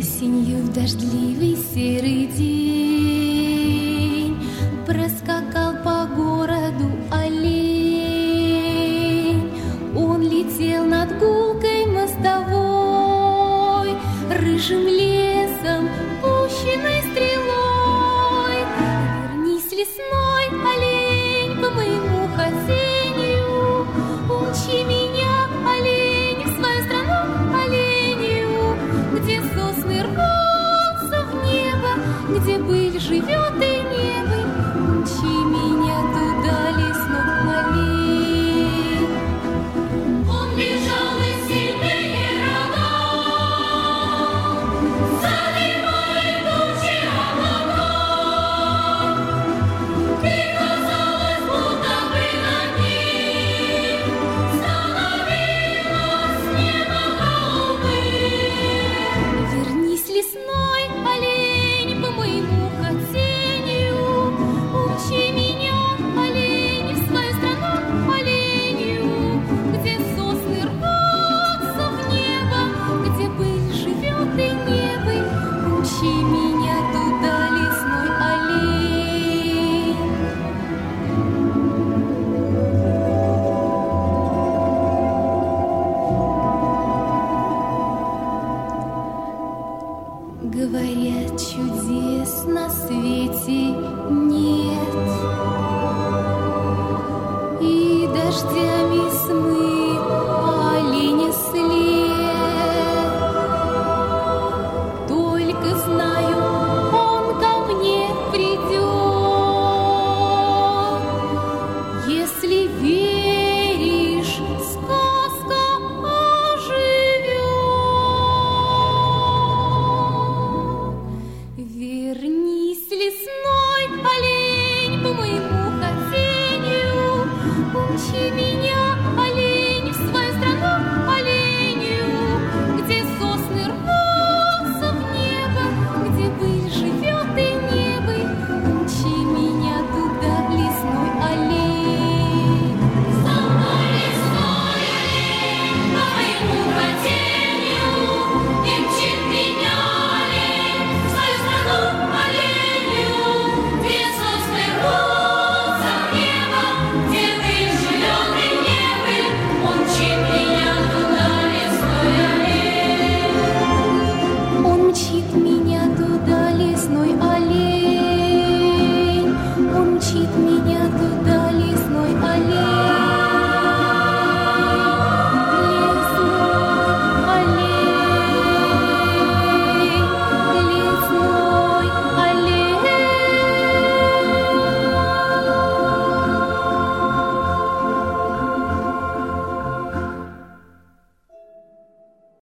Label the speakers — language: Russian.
Speaker 1: Осенью в дождливый серый день проскакал по городу олень. Он летел над гулкой мостовой, рыжим лесом, пущенной стрелой. Вернись, лесной олень, по моему хотению, учи меня, олень, в свою страну оленью, где сосны рвутся в небо, где быль живет и небо. Учи меня туда, лесной олень. Он бежал из сильные рода, задымали тучи облака. И казалось, будто бы над ним становилось небо голубым. Вернись, лесной олень, по моему хотению, учи меня, олень, в свою страну оленью, где сосны рвутся в небо, где быль живет и небо. Учи меня туда, лесной олень. Говорят, чудес на свете нет, и дождями смыть